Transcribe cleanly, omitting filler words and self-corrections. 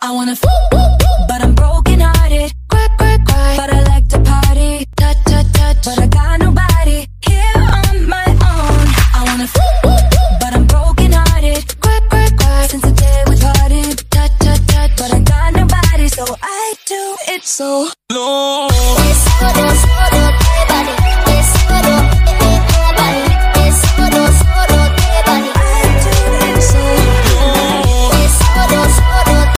I wanna but I'm broken hearted. Cry, cry, cry, but I like to party. Touch, touch, touch, but I got nobody here on my own. I wanna but I'm broken hearted. Cry, cry, cry, since the day we parted. Touch, touch, touch, but I got nobody, so I do it so. No.